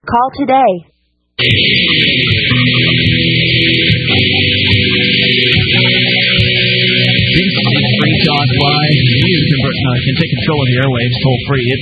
Call today. Free Talk Live. You can take control of the airwaves toll-free at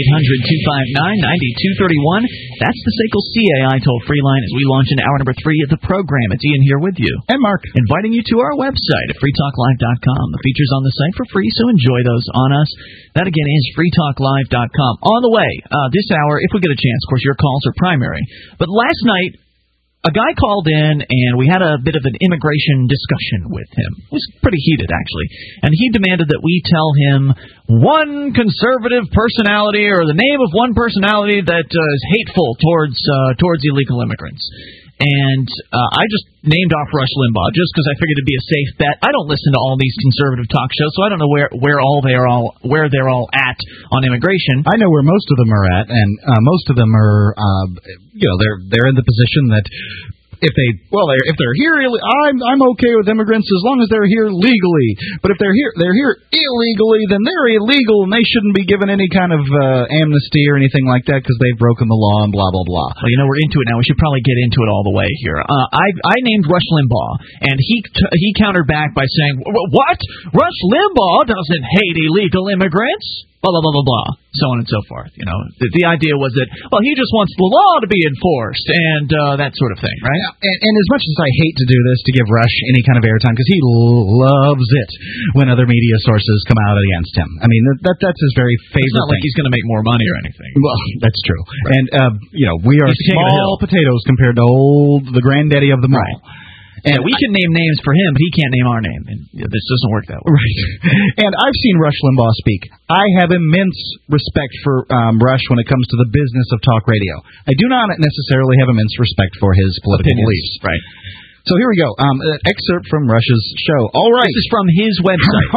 1-800-259-9231. That's the SACL CAI toll-free line as we launch into hour number 3 of the program. It's Ian here with you. And Mark. Inviting you to our website at freetalklive.com. The features on the site for free, so enjoy those on us. That, again, is freetalklive.com. On the way, this hour, if we get a chance, of course, your calls are primary. But last night, a guy called in, and we had a bit of an immigration discussion with him. It was pretty heated, actually. And he demanded that we tell him one conservative personality or the name of one personality that is hateful towards illegal immigrants. And I just named off Rush Limbaugh just because I figured it'd be a safe bet. I don't listen to all these conservative talk shows, so I don't know where they're all at on immigration. I know where most of them are at, and most of them are, they're in the position that if they're here, I'm okay with immigrants as long as they're here legally. But if they're here illegally, then they're illegal and they shouldn't be given any kind of amnesty or anything like that because they've broken the law and blah blah blah. Well, we're into it now. We should probably get into it all the way here. I named Rush Limbaugh, and he countered back by saying, "What? Rush Limbaugh doesn't hate illegal immigrants." Blah, blah, blah, blah, blah, so on and so forth. The idea was that, he just wants the law to be enforced and that sort of thing, right? And as much as I hate to do this, to give Rush any kind of airtime, because he loves it when other media sources come out against him. I mean, that's his very favorite It's not like he's going to make more money or anything. Well, that's true. Right. And, we are small potatoes compared to the granddaddy of them all. Right. And we can name names for him, but he can't name our name. And this doesn't work that way. Right. And I've seen Rush Limbaugh speak. I have immense respect for Rush when it comes to the business of talk radio. I do not necessarily have immense respect for his political beliefs. Right. So here we go. An excerpt from Rush's show. All right. This is from his website.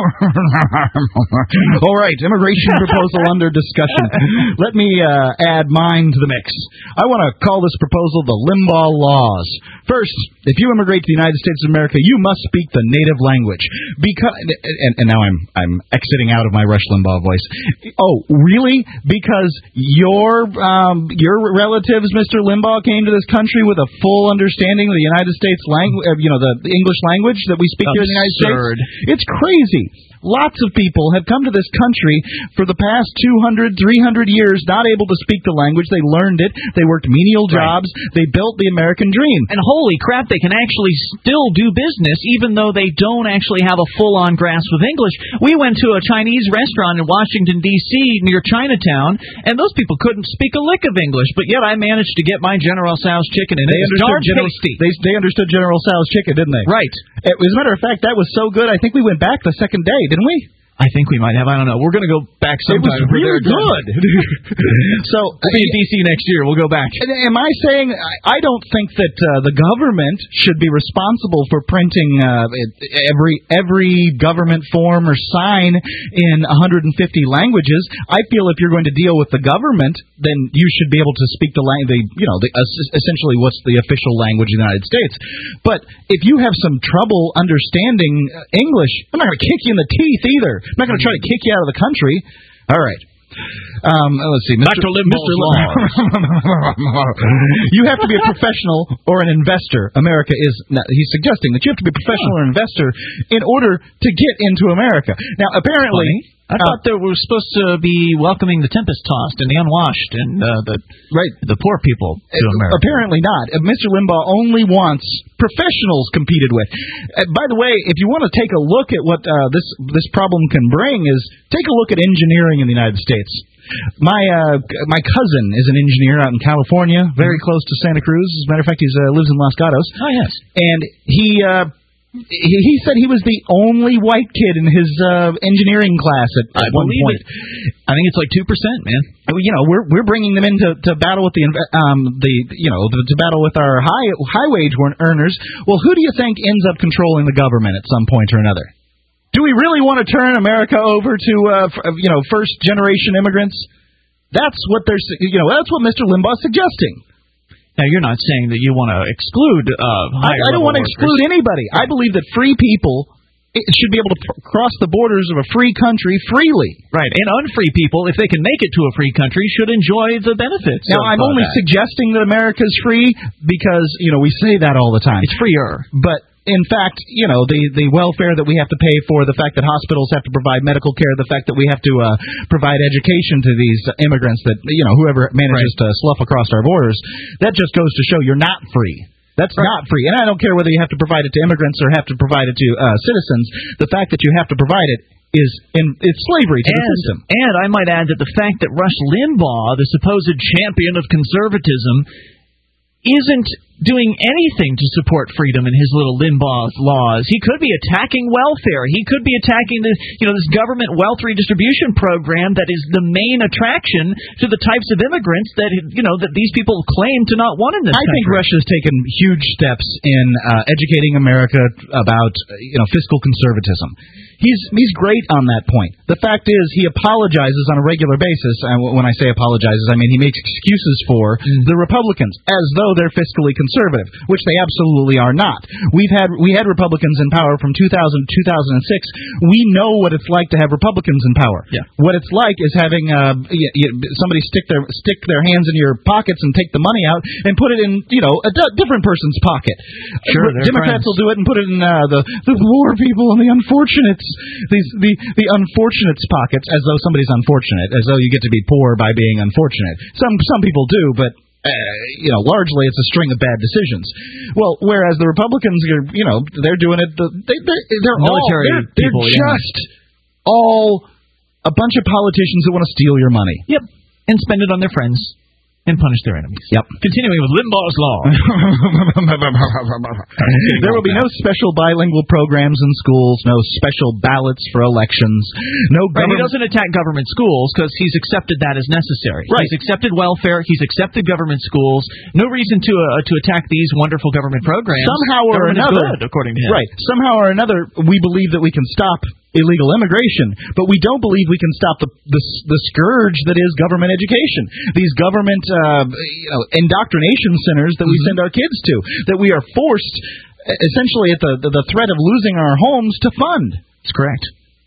All right. Immigration proposal under discussion. Let me add mine to the mix. I want to call this proposal the Limbaugh Laws. First, if you immigrate to the United States of America, you must speak the native language. And now I'm exiting out of my Rush Limbaugh voice. Oh, really? Because your relatives, Mr. Limbaugh, came to this country with a full understanding of the United States language, the English language that we speak here in the United States. It's crazy. Lots of people have come to this country for the past 200, 300 years not able to speak the language. They learned it. They worked menial jobs. They built the American dream. And holy crap, they can actually still do business even though they don't actually have a full-on grasp of English. We went to a Chinese restaurant in Washington, D.C. near Chinatown, and those people couldn't speak a lick of English, but yet I managed to get my General Tso's chicken, and it was darn tasty. They understood General Tso's chicken, didn't they? Right. As a matter of fact, that was so good, I think we went back the second day, didn't we? I think we might have. I don't know. We're going to go back sometime. It was really good. So we'll be in D.C. next year. We'll go back. Am I saying I don't think that the government should be responsible for printing every government form or sign in 150 languages? I feel if you're going to deal with the government, then you should be able to speak the language. Essentially, what's the official language of the United States? But if you have some trouble understanding English, I'm not going to kick you in the teeth either. I'm not going to try to kick you out of the country. All right. Let's see. Dr. Limbaugh's Laws. You have to be a professional or an investor. He's suggesting that you have to be a professional or an investor in order to get into America. Now, apparently... I thought that we were supposed to be welcoming the tempest-tossed and the unwashed and the poor people to America. Apparently not. Mr. Limbaugh only wants professionals competed with. By the way, if you want to take a look at what this problem can bring, is take a look at engineering in the United States. My cousin is an engineer out in California, very close to Santa Cruz. As a matter of fact, he lives in Los Gatos. Oh, yes. And he said he was the only white kid in his engineering class at one point. I think it's like 2%, man. We're bringing them in to battle with to battle with our high wage earners. Well, who do you think ends up controlling the government at some point or another? Do we really want to turn America over to first generation immigrants? That's what that's what Mr. Limbaugh's suggesting. Now, you're not saying that you want to exclude I don't want to exclude anybody. I believe that free people it should be able to cross the borders of a free country freely. Right, and unfree people, if they can make it to a free country, should enjoy the benefits. Now, I'm only suggesting that America's free because, we say that all the time. It's freer. But, in fact, the welfare that we have to pay for, the fact that hospitals have to provide medical care, the fact that we have to provide education to these immigrants that, whoever manages to slough across our borders, that just goes to show you're not free. That's not free. And I don't care whether you have to provide it to immigrants or have to provide it to citizens. The fact that you have to provide it it's slavery to the system. And I might add that the fact that Rush Limbaugh, the supposed champion of conservatism, isn't doing anything to support freedom in his little Limbaugh laws. He could be attacking welfare. He could be attacking this government wealth redistribution program that is the main attraction to the types of immigrants that these people claim to not want in this country. I think Russia's taken huge steps in educating America about fiscal conservatism. He's great on that point. The fact is, he apologizes on a regular basis. When I say apologizes, I mean he makes excuses for the Republicans as though they're fiscally conservative, which they absolutely are not. We had Republicans in power from 2000 to 2006. We know what it's like to have Republicans in power. Yeah. What it's like is having somebody stick their hands in your pockets and take the money out and put it in a different person's pocket. Sure, Democrats will do it and put it in the poor people and the unfortunates. The unfortunates' pockets, as though somebody's unfortunate, as though you get to be poor by being unfortunate. Some people do, but largely it's a string of bad decisions. Well, whereas the Republicans, they're doing it. They're military people. They're just all a bunch of politicians that want to steal your money. Yep, and spend it on their friends. And punish their enemies. Yep. Continuing with Limbaugh's law. There will be no special bilingual programs in schools, no special ballots for elections, no government... He doesn't attack government schools because he's accepted that as necessary. Right. He's accepted welfare. He's accepted government schools. No reason to attack these wonderful government programs. Somehow or another, good, according to him. Right. Somehow or another, we believe that we can stop illegal immigration, but we don't believe we can stop the scourge that is government education. These government indoctrination centers that we send our kids to, that we are forced, essentially at the threat of losing our homes, to fund. That's correct.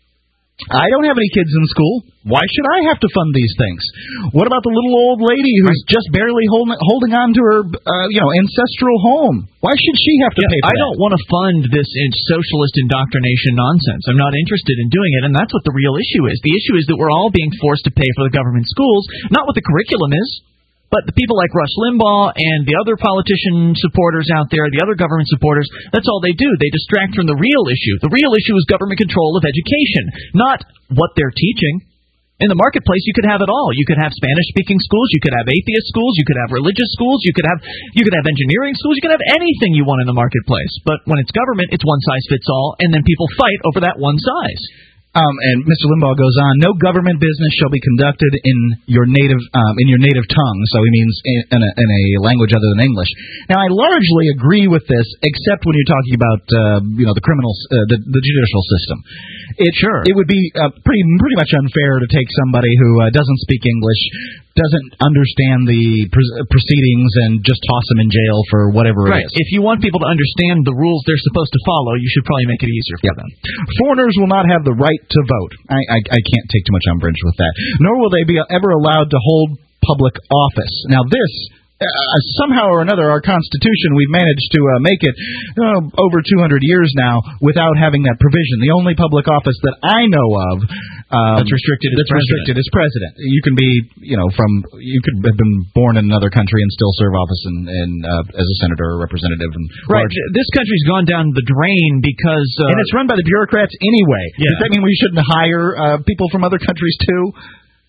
I don't have any kids in school. Why should I have to fund these things? What about the little old lady who's just barely holding on to her, ancestral home? Why should she have to pay for that? I don't want to fund this socialist indoctrination nonsense. I'm not interested in doing it, and that's what the real issue is. The issue is that we're all being forced to pay for the government schools, not what the curriculum is. But the people like Rush Limbaugh and the other politician supporters out there, the other government supporters, that's all they do. They distract from the real issue. The real issue is government control of education, not what they're teaching. In the marketplace, you could have it all. You could have Spanish-speaking schools. You could have atheist schools. You could have religious schools. You could have engineering schools. You could have anything you want in the marketplace. But when it's government, it's one size fits all, and then people fight over that one size. And Mr. Limbaugh goes on, no government business shall be conducted in your native tongue. So he means in a language other than English. Now, I largely agree with this, except when you're talking about the criminals, the judicial system. It would be pretty much unfair to take somebody who doesn't speak English, doesn't understand the proceedings, and just toss them in jail for whatever it is. If you want people to understand the rules they're supposed to follow, you should probably make it easier for them. Foreigners will not have the right to vote. I can't take too much umbrage with that. Nor will they be ever allowed to hold public office. Now this... somehow or another, our Constitution, we've managed to make it over 200 years now without having that provision. The only public office that I know of that's restricted is president. You can be, you could have been born in another country and still serve office as a senator or representative. This country's gone down the drain because and it's run by the bureaucrats anyway. Yeah. Does that mean we shouldn't hire people from other countries too?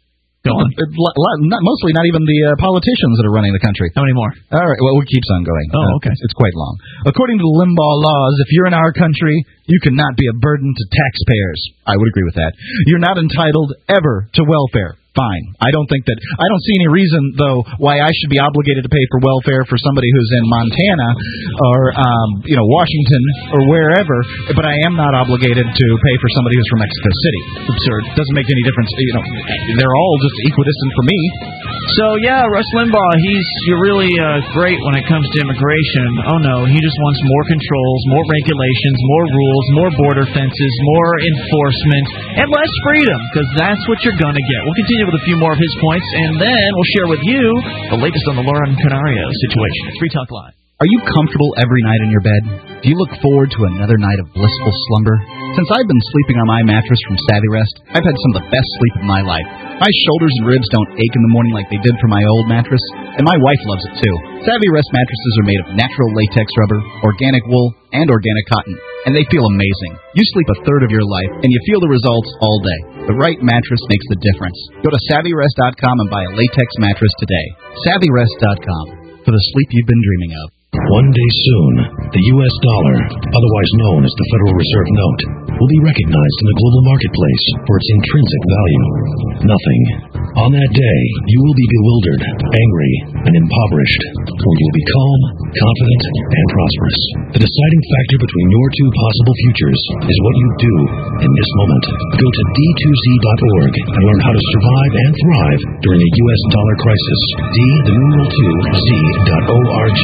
Mostly not even the politicians that are running the country. How many more? All right, well, it keeps on going. Oh, okay. It's quite long. According to the Limbaugh laws, if you're in our country, you cannot be a burden to taxpayers. I would agree with that. You're not entitled ever to welfare. fine. I don't see any reason, though, why I should be obligated to pay for welfare for somebody who's in Montana or, Washington or wherever, but I am not obligated to pay for somebody who's from Mexico City. Absurd. Doesn't make any difference. They're all just equidistant for me. So, yeah, Rush Limbaugh, he's really great when it comes to immigration. Oh, no, he just wants more controls, more regulations, more rules, more border fences, more enforcement, and less freedom, because that's what you're going to get. We'll continue with a few more of his points, and then we'll share with you the latest on the Lauren Canario situation. It's Free Talk Live. Are you comfortable every night in your bed? Do you look forward to another night of blissful slumber? Since I've been sleeping on my mattress from Savvy Rest, I've had some of the best sleep of my life. My shoulders and ribs don't ache in the morning like they did for my old mattress, and my wife loves it too. Savvy Rest mattresses are made of natural latex rubber, organic wool, and organic cotton, and they feel amazing. You sleep a third of your life, and you feel the results all day. The right mattress makes the difference. Go to SavvyRest.com and buy a latex mattress today. SavvyRest.com, for the sleep you've been dreaming of. One day soon, the U.S. dollar, otherwise known as the Federal Reserve Note, will be recognized in the global marketplace for its intrinsic value. Nothing. On that day, you will be bewildered, angry, and impoverished, or you will be calm, confident, and prosperous. The deciding factor between your two possible futures is what you do in this moment. Go to D2Z.org and learn how to survive and thrive during a U.S. dollar crisis. D2Z.org.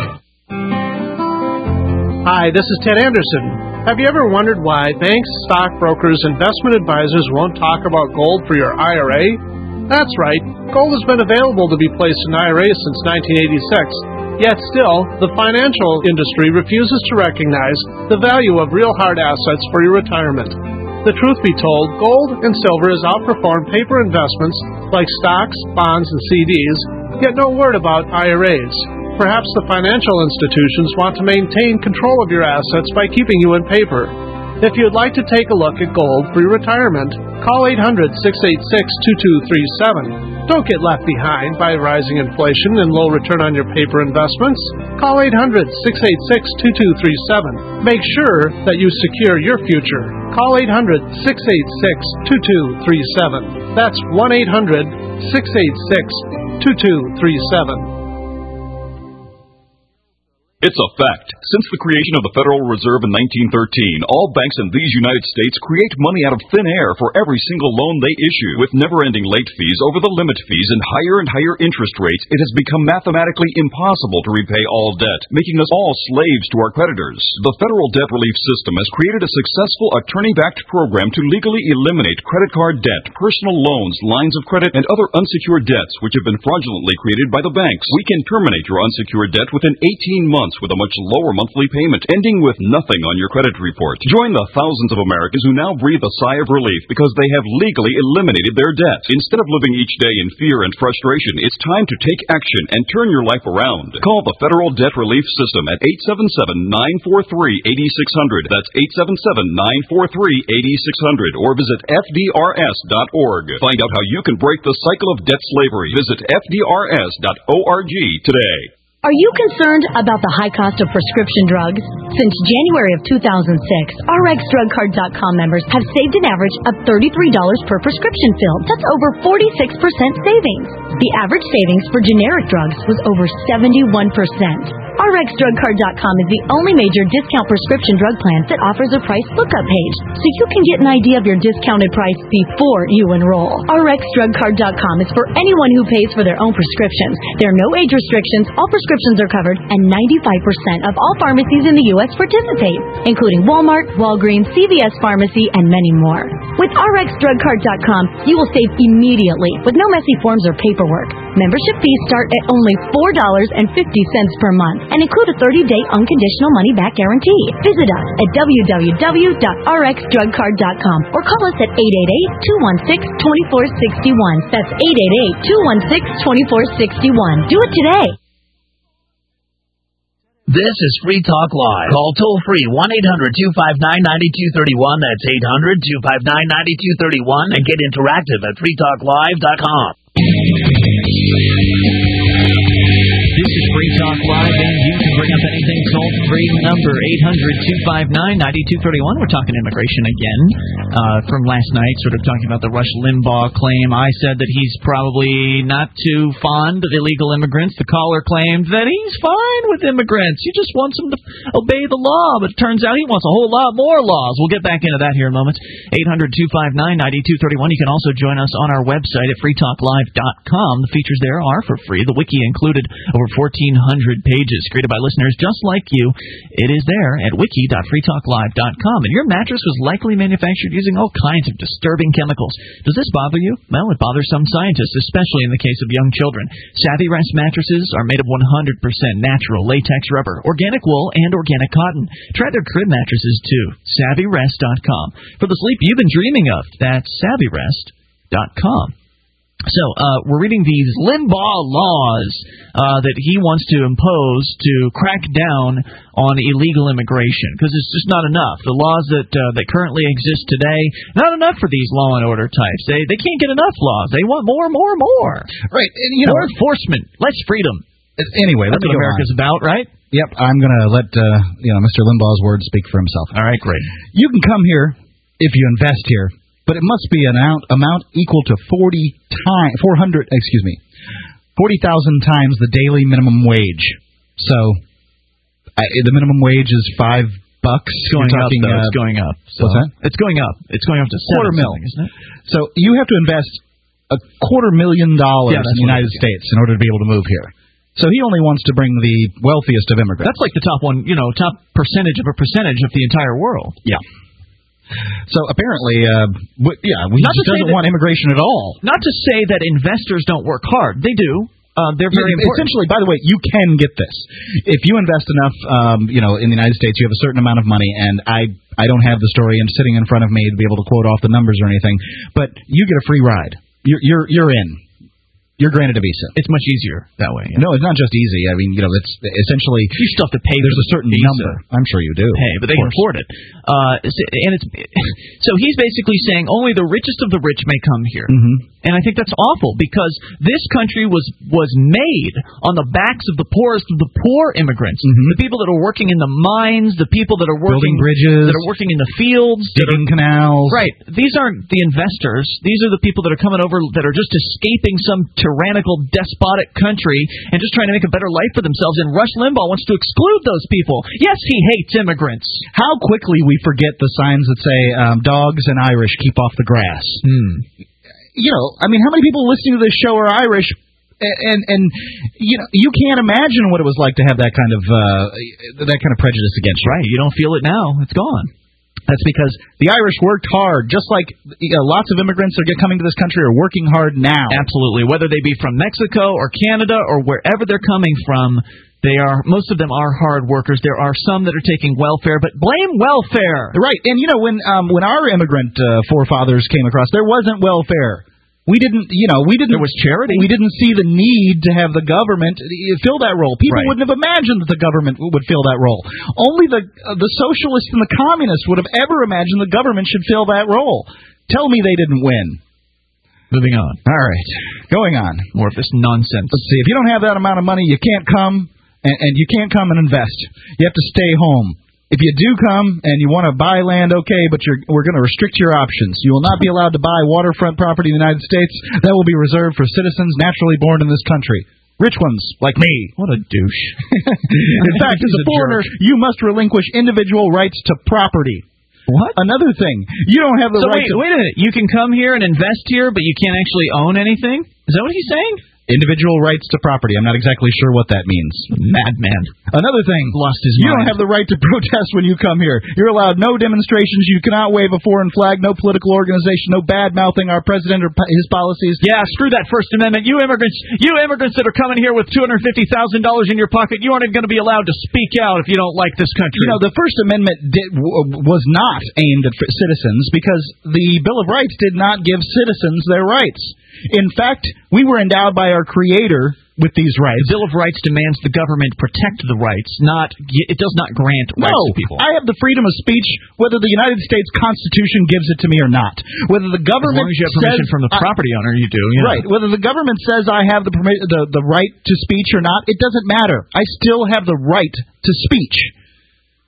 Hi, this is Ted Anderson. Have you ever wondered why banks, stockbrokers, investment advisors won't talk about gold for your IRA? That's right. Gold has been available to be placed in IRAs since 1986. Yet still, the financial industry refuses to recognize the value of real hard assets for your retirement. The truth be told, gold and silver has outperformed paper investments like stocks, bonds, and CDs, yet no word about IRAs. Perhaps the financial institutions want to maintain control of your assets by keeping you in paper. If you'd like to take a look at gold for your retirement, call 800-686-2237. Don't get left behind by rising inflation and low return on your paper investments. Call 800-686-2237. Make sure that you secure your future. Call 800-686-2237. That's 1-800-686-2237. It's a fact. Since the creation of the Federal Reserve in 1913, all banks in these United States create money out of thin air for every single loan they issue. With never-ending late fees, over the limit fees, and higher interest rates, it has become mathematically impossible to repay all debt, making us all slaves to our creditors. The Federal Debt Relief System has created a successful attorney-backed program to legally eliminate credit card debt, personal loans, lines of credit, and other unsecured debts which have been fraudulently created by the banks. We can terminate your unsecured debt within 18 months with a much lower monthly payment, ending with nothing on your credit report. Join the thousands of Americans who now breathe a sigh of relief because they have legally eliminated their debt. Instead of living each day in fear and frustration, it's time to take action and turn your life around. Call the Federal Debt Relief System at 877-943-8600. That's 877-943-8600. Or visit FDRS.org. Find out how you can break the cycle of debt slavery. Visit FDRS.org today. Are you concerned about the high cost of prescription drugs? Since January of 2006, RxDrugCard.com members have saved an average of $33 per prescription fill. That's over 46% savings. The average savings for generic drugs was over 71%. RxDrugCard.com is the only major discount prescription drug plan that offers a price lookup page, so you can get an idea of your discounted price before you enroll. RxDrugCard.com is for anyone who pays for their own prescriptions. There are no age restrictions, all prescriptions are covered, and 95% of all pharmacies in the U.S. participate, including Walmart, Walgreens, CVS Pharmacy, and many more. With RxDrugCard.com, you will save immediately with no messy forms or paperwork. Membership fees start at only $4.50 per month and include a 30-day unconditional money-back guarantee. Visit us at www.rxdrugcard.com or call us at 888-216-2461. That's 888-216-2461. Do it today. This is Free Talk Live. Call toll-free 1-800-259-9231. That's 800-259-9231. And get interactive at freetalklive.com. This is Free Talk Live, and you can bring up anything, Soul toll-free number, 800-259-9231. We're talking immigration again. From last night, sort of talking about the Rush Limbaugh claim. I said that he's probably not too fond of illegal immigrants. The caller claimed that he's fine with immigrants. He just wants them to obey the law, but it turns out he wants a whole lot more laws. We'll get back into that here in a moment. 800-259-9231. You can also join us on our website at freetalklive.com. The features there are for free. The wiki included over 1,400 pages created by listeners just like you. It is there at wiki.freetalklive.com. And your mattress was likely manufactured using all kinds of disturbing chemicals. Does this bother you? Well, it bothers some scientists, especially in the case of young children. Savvy Rest mattresses are made of 100% natural latex rubber, organic wool, and organic cotton. Try their crib mattresses too. SavvyRest.com. For the sleep you've been dreaming of, that's SavvyRest.com. So, we're reading these Limbaugh laws that he wants to impose to crack down on illegal immigration, because it's just not enough. The laws that currently exist today, not enough for these law and order types. They can't get enough laws. They want more. Right. And, more enforcement, less freedom. Anyway, that's what America's about, right? Yep. I'm going to let Mr. Limbaugh's words speak for himself. All right, great. You can come here if you invest here, but it must be an amount equal to 40,000 times the daily minimum wage. So the minimum wage is $5. It's going up. It's going up. So what's that? It's going up. It's going up to $250,000, isn't it? So you have to invest $250,000 in the United States in order to be able to move here. So he only wants to bring the wealthiest of immigrants. That's like the top percentage of the entire world. Yeah. So apparently, he just doesn't want immigration at all. Not to say that investors don't work hard. They do. They're very important. Essentially, by the way, you can get this. If you invest enough, in the United States, you have a certain amount of money, and I don't have the story sitting in front of me to be able to quote off the numbers or anything, but you get a free ride. You're in. You're granted a visa. It's much easier that way. Yeah. No, it's not just easy. I mean, it's essentially... You still have to pay. There's a certain number. I'm sure you do. Pay, but they import it. So he's basically saying only the richest of the rich may come here. Mm-hmm. And I think that's awful, because this country was made on the backs of the poorest of the poor immigrants. Mm-hmm. The people that are working in the mines, the people that are building bridges, that are working in the fields, digging canals. Right. These aren't the investors. These are the people that are coming over that are just escaping some tyrannical, despotic country and just trying to make a better life for themselves. And Rush Limbaugh wants to exclude those people. Yes, he hates immigrants. How quickly we forget the signs that say dogs and Irish keep off the grass. How many people listening to this show are Irish? And you can't imagine what it was like to have that kind of prejudice against you. Right. You don't feel it now. It's gone. That's because the Irish worked hard, just like lots of immigrants that are coming to this country are working hard now. Absolutely. Whether they be from Mexico or Canada or wherever they're coming from, most of them are hard workers. There are some that are taking welfare, but blame welfare. Right. And when our immigrant forefathers came across, there wasn't welfare. We didn't. There was charity. We didn't see the need to have the government fill that role. People wouldn't have imagined that the government would fill that role. Only the socialists and the communists would have ever imagined the government should fill that role. Tell me they didn't win. Moving on. All right. Going on. More of this nonsense. Let's see. If you don't have that amount of money, you can't come, and you can't come and invest. You have to stay home. If you do come and you want to buy land, okay, but we're going to restrict your options. You will not be allowed to buy waterfront property in the United States. That will be reserved for citizens naturally born in this country. Rich ones, like me. What a douche. In fact, as a foreigner, you must relinquish individual rights to property. What? Another thing. You don't have the right to... Wait a minute. You can come here and invest here, but you can't actually own anything? Is that what he's saying? Individual rights to property. I'm not exactly sure what that means. Madman. Another thing. Lost his mind. You don't have the right to protest when you come here. You're allowed no demonstrations. You cannot wave a foreign flag, no political organization, no bad-mouthing our president or his policies. Yeah, screw that First Amendment. You immigrants that are coming here with $250,000 in your pocket, you aren't even going to be allowed to speak out if you don't like this country. The First Amendment was not aimed at citizens because the Bill of Rights did not give citizens their rights. In fact, we were endowed by our Creator with these rights. The Bill of Rights demands the government protect the rights, it does not grant rights to people. I have the freedom of speech whether the United States Constitution gives it to me or not. Whether the government as long as you have permission from the property owner, you do. Yeah. Right. Whether the government says I have the right to speech or not, it doesn't matter. I still have the right to speech.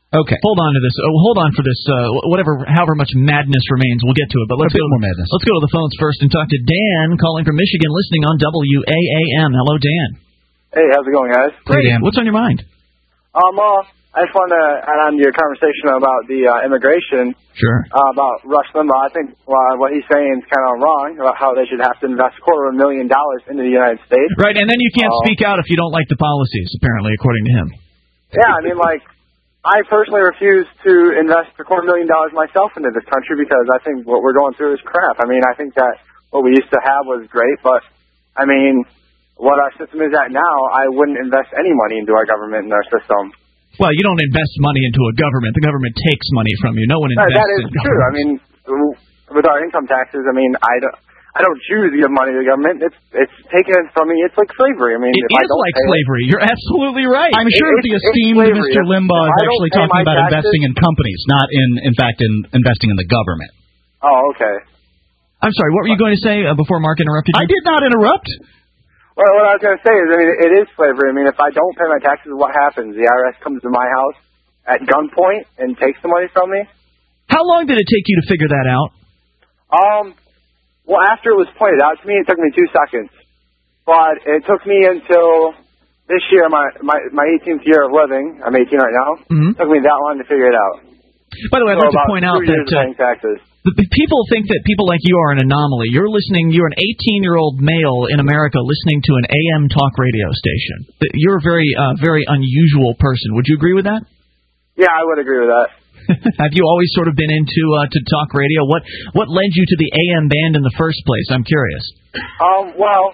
Okay. Hold on to this. Hold on for this. However much madness remains, we'll get to it. But let's go more madness. Let's go to the phones first and talk to Dan, calling from Michigan, listening on WAAM. Hello, Dan. Hey, how's it going, guys? Great, Dan. What's on your mind? I just wanted to add on to your conversation about the immigration. Sure. About Rush Limbaugh. I think what he's saying is kind of wrong about how they should have to invest $250,000 into the United States. Right, and then you can't speak out if you don't like the policies, apparently, according to him. Yeah, I mean, I personally refuse to invest $250,000 myself into this country because I think what we're going through is crap. I mean, I think that what we used to have was great, but, I mean, what our system is at now, I wouldn't invest any money into our government and our system. Well, you don't invest money into a government. The government takes money from you. No one invests that is in true. government. I mean, with our income taxes, I mean, I don't choose to give money to the government. It's taken from me. It's like slavery. I mean, it is like slavery. You're absolutely right. I'm sure the esteemed Mr. Limbaugh is actually talking about investing in companies, not in fact, investing in the government. Oh, okay. I'm sorry. What were you going to say before Mark interrupted you? I did not interrupt. Well, what I was going to say is, I mean, it is slavery. I mean, if I don't pay my taxes, what happens? The IRS comes to my house at gunpoint and takes the money from me? How long did it take you to figure that out? Well, after it was pointed out to me, it took me 2 seconds. But it took me until this year, my 18th year of living. I'm 18 right now. Mm-hmm. It took me that long to figure it out. By the way, I'd like to point out that people think that people like you are an anomaly. You're an 18-year-old male in America listening to an AM talk radio station. You're a very unusual person. Would you agree with that? Yeah, I would agree with that. Have you always sort of been into to talk radio? What led you to the AM band in the first place? I'm curious. Well,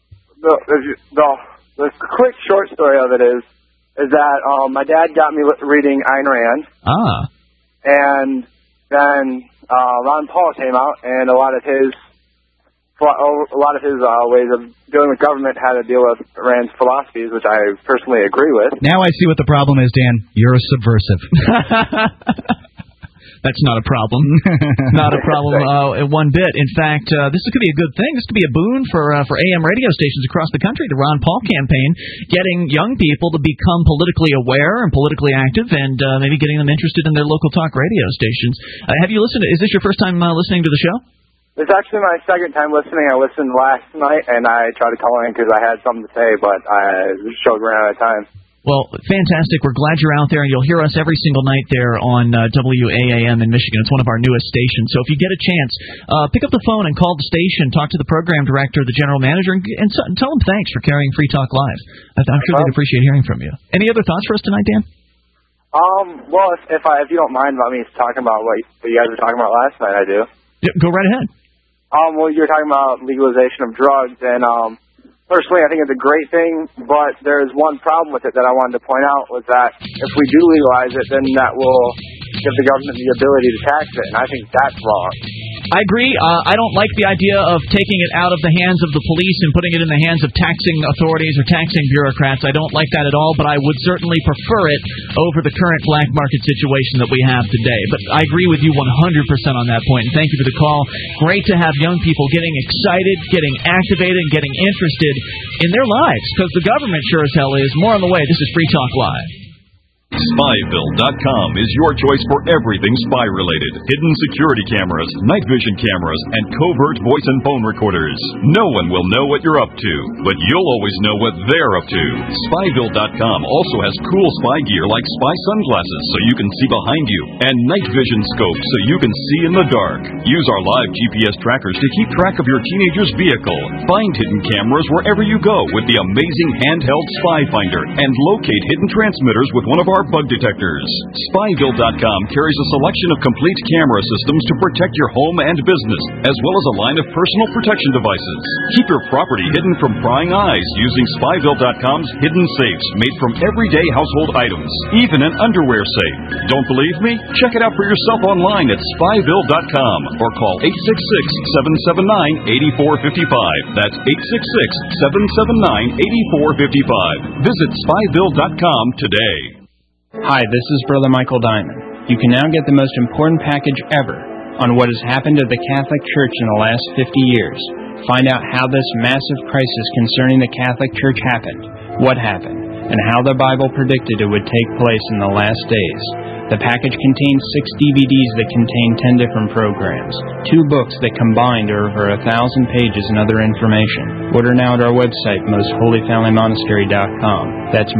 the quick short story of it is that my dad got me reading Ayn Rand. Ah. And then Ron Paul came out, and a lot of his ways of dealing with government had to deal with Rand's philosophies, which I personally agree with. Now I see what the problem is, Dan. You're a subversive. That's not a problem. Not a problem one bit. In fact, this could be a good thing. This could be a boon for AM radio stations across the country. The Ron Paul campaign, getting young people to become politically aware and politically active, and maybe getting them interested in their local talk radio stations. Have you listened? Is this your first time listening to the show? It's actually my second time listening. I listened last night, and I tried to call in because I had something to say, but the show ran out of time. Well, fantastic. We're glad you're out there, and you'll hear us every single night there on WAAM in Michigan. It's one of our newest stations. So if you get a chance, pick up the phone and call the station, talk to the program director, the general manager, and tell them thanks for carrying Free Talk Live. I'm sure they'd appreciate hearing from you. Any other thoughts for us tonight, Dan? Well, if you don't mind about me talking about what you guys were talking about last night, I do. Yeah, go right ahead. Well, you were talking about legalization of drugs, and personally, I think it's a great thing, but there's one problem with it that I wanted to point out, was that if we do legalize it, then that will give the government the ability to tax it, and I think that's wrong. I agree. I don't like the idea of taking it out of the hands of the police and putting it in the hands of taxing authorities or taxing bureaucrats. I don't like that at all, but I would certainly prefer it over the current black market situation that we have today. But I agree with you 100% on that point, and thank you for the call. Great to have young people getting excited, getting activated, and getting interested in their lives, because the government sure as hell is. More on the way. This is Free Talk Live. Spyville.com is your choice for everything spy-related. Hidden security cameras, night vision cameras, and covert voice and phone recorders. No one will know what you're up to, but you'll always know what they're up to. Spyville.com also has cool spy gear like spy sunglasses so you can see behind you, and night vision scopes so you can see in the dark. Use our live GPS trackers to keep track of your teenager's vehicle. Find hidden cameras wherever you go with the amazing handheld Spy Finder, and locate hidden transmitters with one of our bug detectors. Spyville.com carries a selection of complete camera systems to protect your home and business, as well as a line of personal protection devices. Keep your property hidden from prying eyes using Spyville.com's hidden safes made from everyday household items, even an underwear safe. Don't believe me? Check it out for yourself online at Spyville.com or call 866-779-8455. That's 866-779-8455. Visit Spyville.com today. Hi, this is Brother Michael Diamond. You can now get the most important package ever on what has happened to the Catholic Church in the last 50 years. Find out how this massive crisis concerning the Catholic Church happened, what happened, and how the Bible predicted it would take place in the last days. The package contains 6 DVDs that contain 10 different programs, 2 books that combined are over 1,000 pages and other information. Order now at our website, mostholyfamilymonastery.com. That's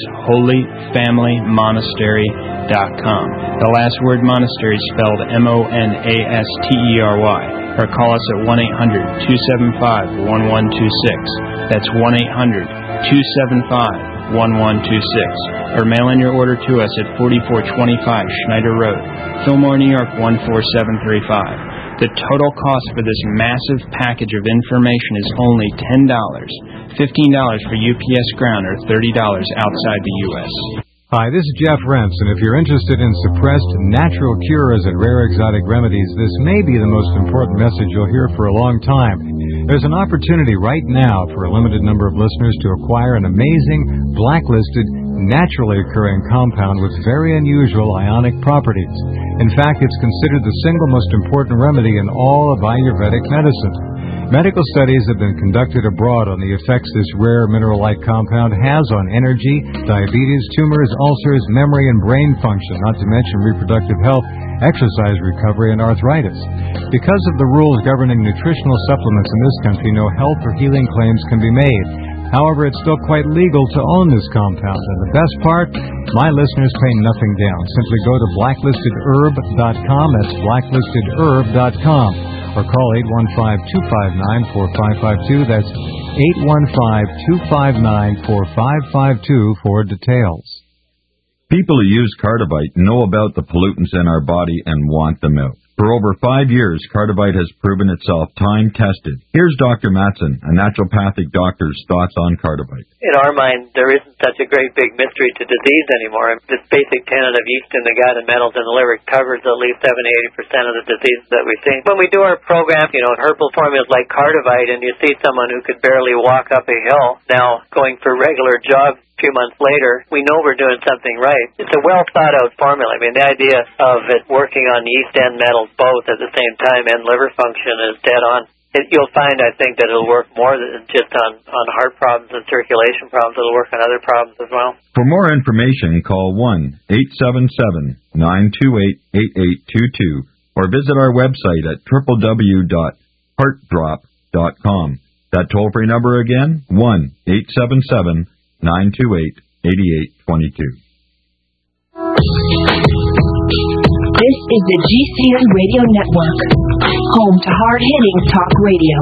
mostholyfamilymonastery.com. The last word monastery is spelled MONASTERY. Or call us at 1-800-275-1126. That's 1-800-275-1126. Or mail in your order to us at 4425 Schneider Road, Fillmore, New York 14735. The total cost for this massive package of information is only $10, $15 for UPS Ground, or $30 outside the U.S. Hi, this is Jeff Rents, and if you're interested in suppressed natural cures and rare exotic remedies, this may be the most important message you'll hear for a long time. There's an opportunity right now for a limited number of listeners to acquire an amazing, blacklisted, naturally occurring compound with very unusual ionic properties. In fact, it's considered the single most important remedy in all of Ayurvedic medicine. Medical studies have been conducted abroad on the effects this rare mineral-like compound has on energy, diabetes, tumors, ulcers, memory, and brain function, not to mention reproductive health, exercise recovery, and arthritis. Because of the rules governing nutritional supplements in this country, no health or healing claims can be made. However, it's still quite legal to own this compound. And the best part, my listeners pay nothing down. Simply go to blacklistedherb.com. That's blacklistedherb.com. Or call 815-259-4552. That's 815-259-4552 for details. People who use Cardivite know about the pollutants in our body and want them out. For over 5 years, Cardivite has proven itself time-tested. Here's Dr. Matson, a naturopathic doctor's thoughts on Cardivite. In our mind, there isn't such a great big mystery to disease anymore. This basic tenet of yeast in the gut and metals in the liver covers at least 70-80% of the diseases that we see. When we do our program, herbal formulas like Cardivite, and you see someone who could barely walk up a hill now going for regular jogs, a few months later, we know we're doing something right. It's a well-thought-out formula. I mean, the idea of it working on yeast and metals both at the same time and liver function is dead on. You'll find, I think, that it'll work more than just on heart problems and circulation problems. It'll work on other problems as well. For more information, call 1-877-928-8822 or visit our website at www.heartdrop.com. That toll-free number again, 1-877-928-8822. This is the GCN Radio Network, home to hard-hitting talk radio.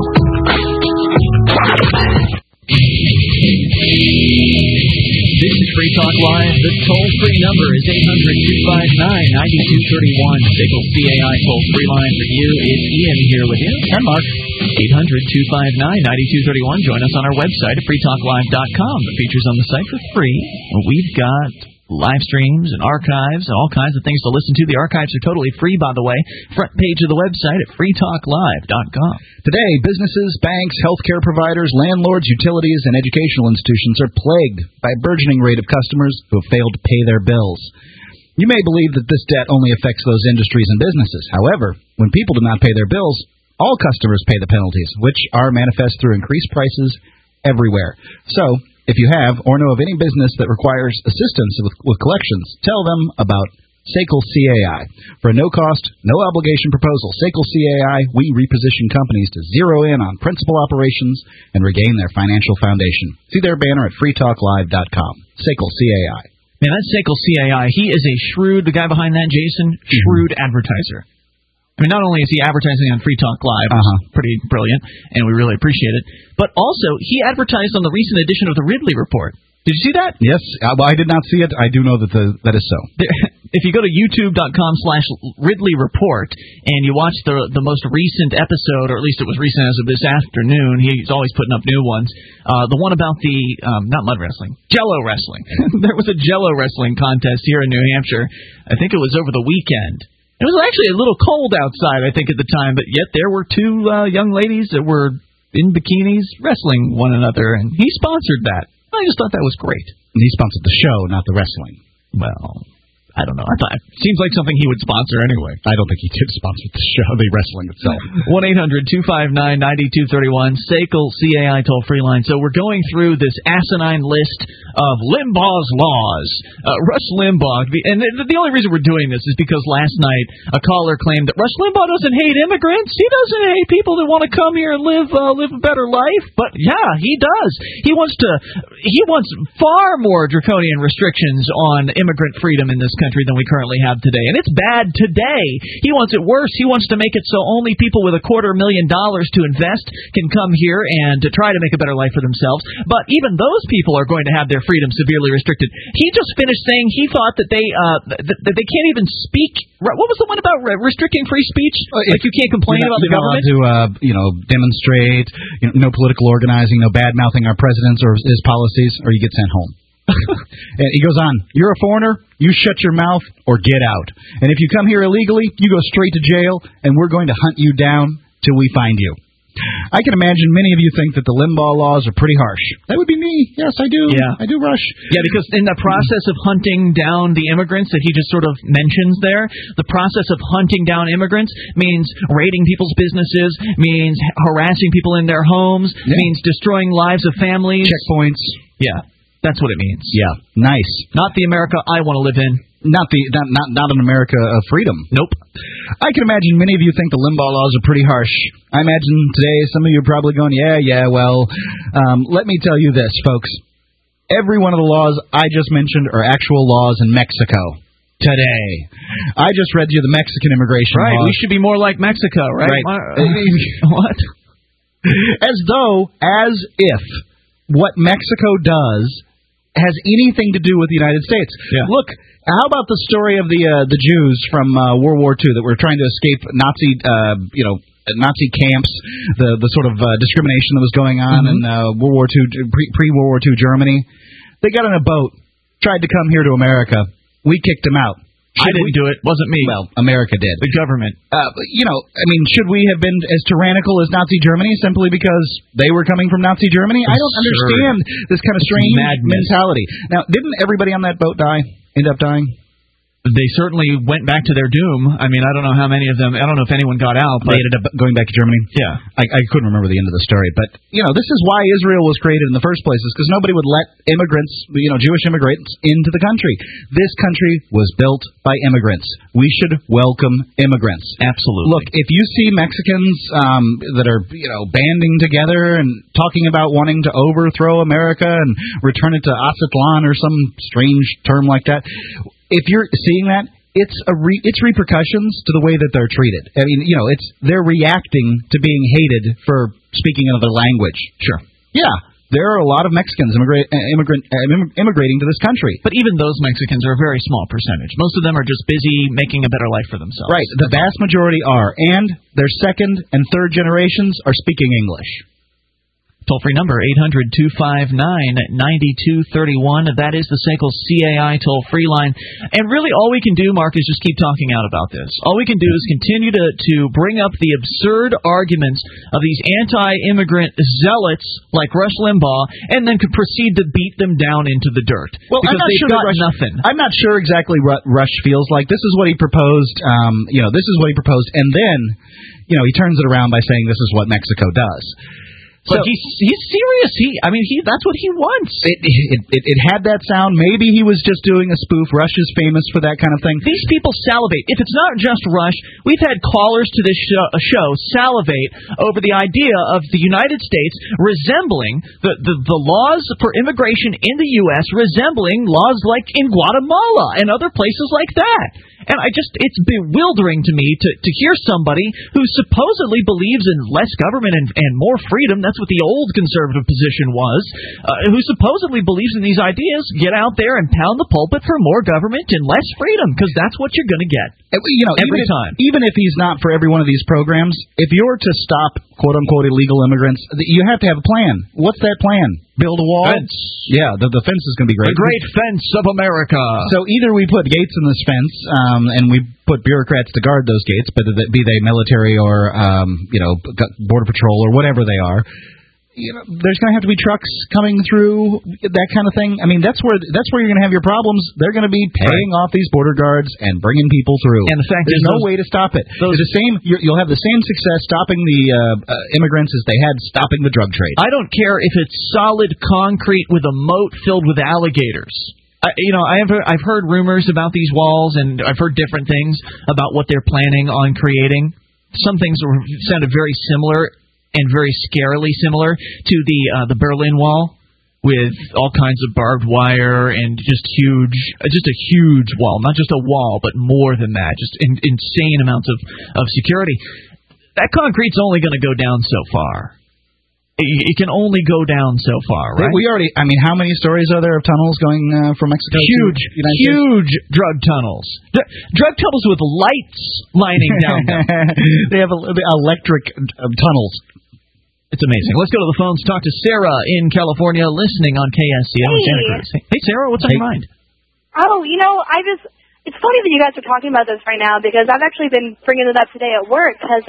This is Free Talk Live. The toll-free number is 800-259-9231. SACL CAI toll-free line for you. It's Ian here with you. And Mark. 800-259-9231. Join us on our website at freetalklive.com. The features on the site for free. We've got live streams and archives and all kinds of things to listen to. The archives are totally free, by the way. Front page of the website at freetalklive.com. Today, businesses, banks, healthcare providers, landlords, utilities, and educational institutions are plagued by a burgeoning rate of customers who have failed to pay their bills. You may believe that this debt only affects those industries and businesses. However, when people do not pay their bills, all customers pay the penalties, which are manifest through increased prices everywhere. So, if you have or know of any business that requires assistance with collections, tell them about SACL CAI. For a no-cost, no-obligation proposal, SACL CAI, we reposition companies to zero in on principal operations and regain their financial foundation. See their banner at freetalklive.com. SACL CAI. Man, that's SACL CAI. He is a shrewd, the guy behind that, Jason, shrewd advertiser. I mean, not only is he advertising on Free Talk Live, which is pretty brilliant, and we really appreciate it, but also he advertised on the recent edition of the Ridley Report. Did you see that? Yes. Well, I did not see it. I do know that that is so. If you go to youtube.com/Ridley Report and you watch the most recent episode, or at least it was recent as of this afternoon, he's always putting up new ones, the one about the, not mud wrestling, Jello wrestling. There was a Jello wrestling contest here in New Hampshire. I think it was over the weekend. It was actually a little cold outside, I think, at the time, but yet there were two young ladies that were in bikinis wrestling one another, and he sponsored that. I just thought that was great. And he sponsored the show, not the wrestling. Well, I don't know. I thought it seems like something he would sponsor anyway. I don't think he did sponsor the show, the wrestling itself. 1-800-259-9231, SACL CAI toll-free line. So we're going through this asinine list of Limbaugh's laws. Rush Limbaugh, and the only reason we're doing this is because last night a caller claimed that Rush Limbaugh doesn't hate immigrants. He doesn't hate people that want to come here and live a better life. But yeah, he does. He wants far more draconian restrictions on immigrant freedom in this country than we currently have today. And it's bad today. He wants it worse. He wants to make it so only people with $250,000 to invest can come here and to try to make a better life for themselves. But even those people are going to have their freedom severely restricted. He just finished saying he thought that they can't even speak. What was the one about restricting free speech? Like you can't complain about the government? You're not allowed to, demonstrate, no political organizing, no bad-mouthing our presidents or his policies, or you get sent home. And he goes on, you're a foreigner, you shut your mouth or get out. And if you come here illegally, you go straight to jail, and we're going to hunt you down till we find you. I can imagine many of you think that the Limbaugh laws are pretty harsh. That would be me. Yes, I do. Yeah. I do, Rush. Yeah, because in the process of hunting down the immigrants that he just sort of mentions there, the process of hunting down immigrants means raiding people's businesses, means harassing people in their homes, means destroying lives of families. Checkpoints. Yeah, that's what it means. Yeah, nice. Not the America I want to live in. Not an America of freedom. Nope. I can imagine many of you think the Limbaugh laws are pretty harsh. I imagine today some of you are probably going, well, let me tell you this, folks. Every one of the laws I just mentioned are actual laws in Mexico today. I just read you the Mexican immigration laws. Right, we should be more like Mexico, right? What? As if what Mexico does has anything to do with the United States. Yeah. Look, how about the story of the Jews from World War II that were trying to escape Nazi camps, the sort of discrimination that was going on in World War II, pre-World War II Germany? They got on a boat, tried to come here to America. We kicked them out. I didn't do it. Wasn't me. Well, America did. The government. Should we have been as tyrannical as Nazi Germany simply because they were coming from Nazi Germany? I don't understand this kind of strange mentality. Now, didn't everybody on that boat end up dying? They certainly went back to their doom. I mean, I don't know how many of them. I don't know if anyone got out. But they ended up going back to Germany? Yeah. I couldn't remember the end of the story. But, this is why Israel was created in the first place, is because nobody would let immigrants, Jewish immigrants, into the country. This country was built by immigrants. We should welcome immigrants. Absolutely. Look, if you see Mexicans that are, banding together and talking about wanting to overthrow America and return it to Aztlan or some strange term like that, if you're seeing that, it's repercussions to the way that they're treated. I mean, they're reacting to being hated for speaking another language. Sure. Yeah, there are a lot of Mexicans immigrating to this country. But even those Mexicans are a very small percentage. Most of them are just busy making a better life for themselves. Right. The vast majority are, and their second and third generations are speaking English. Toll-free number, 800-259-9231. That is the SACL CAI toll-free line. And really all we can do, Mark, is just keep talking out about this. All we can do is continue to bring up the absurd arguments of these anti-immigrant zealots like Rush Limbaugh and then proceed to beat them down into the dirt. Well, because they've got nothing. I'm not sure exactly what Rush feels like. This is what he proposed. This is what he proposed. And then, he turns it around by saying this is what Mexico does. But he's serious. That's what he wants. It had that sound. Maybe he was just doing a spoof. Rush is famous for that kind of thing. These people salivate. If it's not just Rush, we've had callers to this show salivate over the idea of the United States resembling the laws for immigration in the U.S. resembling laws like in Guatemala and other places like that. And it's bewildering to me to hear somebody who supposedly believes in less government and more freedom. That's what the old conservative position was. Who supposedly believes in these ideas, get out there and pound the pulpit for more government and less freedom, because that's what you're going to get. Every time. Even if he's not for every one of these programs, if you're to stop quote-unquote illegal immigrants, you have to have a plan. What's that plan? Build a wall? Fence. Yeah, the fence is going to be great. The great fence of America. So either we put gates in this fence, and we put bureaucrats to guard those gates, be they military or, Border Patrol or whatever they are, there's going to have to be trucks coming through, that kind of thing. I mean, that's where you're going to have your problems. They're going to be paying off these border guards and bringing people through. And the fact there's no way to stop it. You'll have the same success stopping the immigrants as they had stopping the drug trade. I don't care if it's solid concrete with a moat filled with alligators. I've heard rumors about these walls, and I've heard different things about what they're planning on creating. Some things sounded very similar and very scarily similar to the Berlin Wall, with all kinds of barbed wire and just a huge wall, not just a wall, but more than that, just insane amounts of security. That concrete's only going to go down so far. It can only go down so far, right? How many stories are there of tunnels going from Mexico to United States? Huge drug tunnels. Drug tunnels with lights lining down them. They have electric tunnels. It's amazing. Let's go to the phones. Talk to Sarah in California, listening on KSCO. Hey, Sarah, what's on your mind? Oh, it's funny that you guys are talking about this right now, because I've actually been bringing it up today at work, because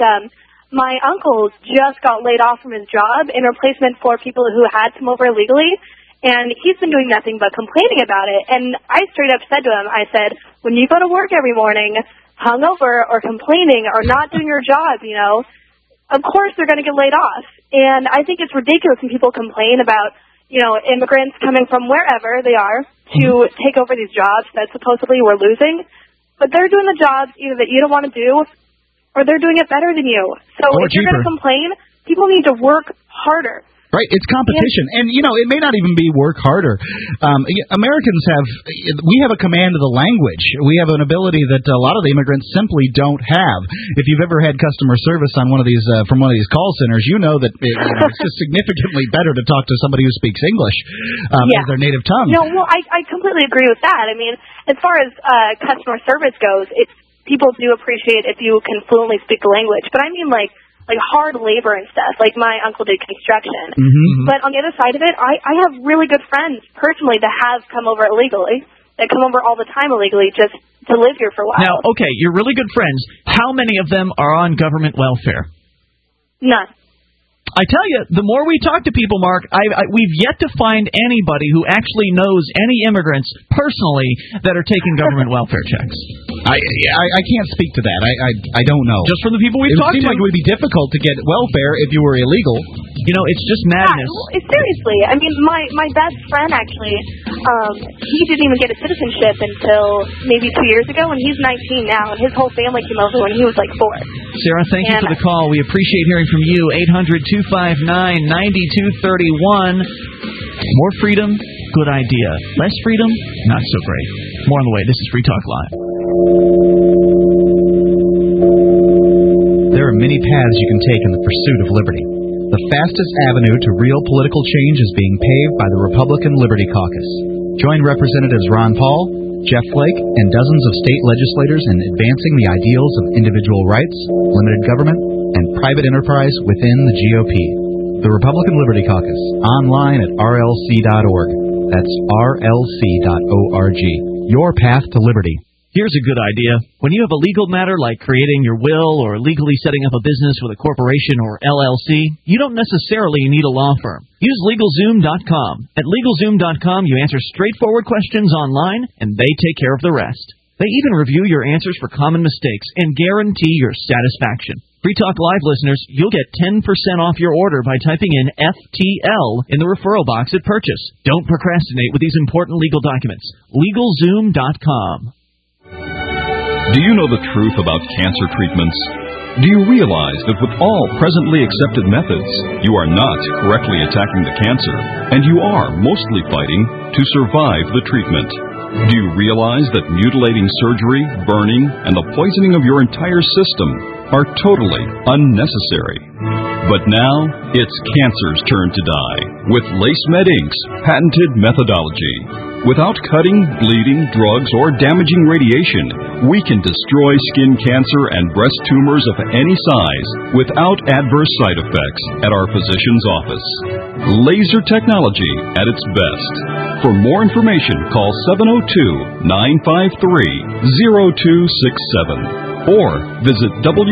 my uncle just got laid off from his job in replacement for people who had come over illegally, and he's been doing nothing but complaining about it. And I straight up said to him, I said, when you go to work every morning hungover or complaining or not doing your job, of course they're going to get laid off. And I think it's ridiculous when people complain about, immigrants coming from wherever they are to take over these jobs that supposedly we're losing. But they're doing the jobs either that you don't want to do, or they're doing it better than you. So if you're going to complain, people need to work harder. Right, it's competition, and it may not even be work harder. Americans we have a command of the language. We have an ability that a lot of the immigrants simply don't have. If you've ever had customer service on one of these from one of these call centers, you know that it's just significantly better to talk to somebody who speaks English as their native tongue. I completely agree with that. I mean, as far as customer service goes, people do appreciate if you can fluently speak the language, but I mean like hard labor and stuff. Like my uncle did construction. Mm-hmm. But on the other side of it, I have really good friends personally that have come over illegally, that come over all the time illegally just to live here for a while. Now, okay, you're really good friends. How many of them are on government welfare? None. I tell you, the more we talk to people, Mark, we've yet to find anybody who actually knows any immigrants personally that are taking government welfare checks. I can't speak to that. I don't know. Just from the people we've talked to. It seems like it would be difficult to get welfare if you were illegal. It's just madness. Seriously. I mean, my best friend, actually, he didn't even get a citizenship until maybe 2 years ago, and he's 19 now, and his whole family came over when he was like 4. Sarah, thank you for the call. We appreciate hearing from you. 800-259-9231. More freedom, good idea. Less freedom, not so great. More on the way. This is Free Talk Live. There are many paths you can take in the pursuit of liberty. The fastest avenue to real political change is being paved by the Republican Liberty Caucus. Join Representatives Ron Paul, Jeff Flake, and dozens of state legislators in advancing the ideals of individual rights, limited government, and private enterprise within the GOP. The Republican Liberty Caucus, online at rlc.org. That's rlc.org. Your path to liberty. Here's a good idea. When you have a legal matter like creating your will or legally setting up a business with a corporation or LLC, you don't necessarily need a law firm. Use LegalZoom.com. At LegalZoom.com, you answer straightforward questions online, and they take care of the rest. They even review your answers for common mistakes and guarantee your satisfaction. Free Talk Live listeners, you'll get 10% off your order by typing in FTL in the referral box at purchase. Don't procrastinate with these important legal documents. LegalZoom.com. Do you know the truth about cancer treatments? Do you realize that with all presently accepted methods, you are not correctly attacking the cancer, and you are mostly fighting to survive the treatment? Do you realize that mutilating surgery, burning, and the poisoning of your entire system are totally unnecessary? But now, it's cancer's turn to die with LaceMed Inc.'s patented methodology. Without cutting, bleeding, drugs, or damaging radiation, we can destroy skin cancer and breast tumors of any size without adverse side effects at our physician's office. Laser technology at its best. For more information, call 702-953-0267. or visit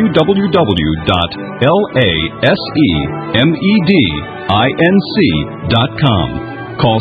www.lasemedinc.com. Call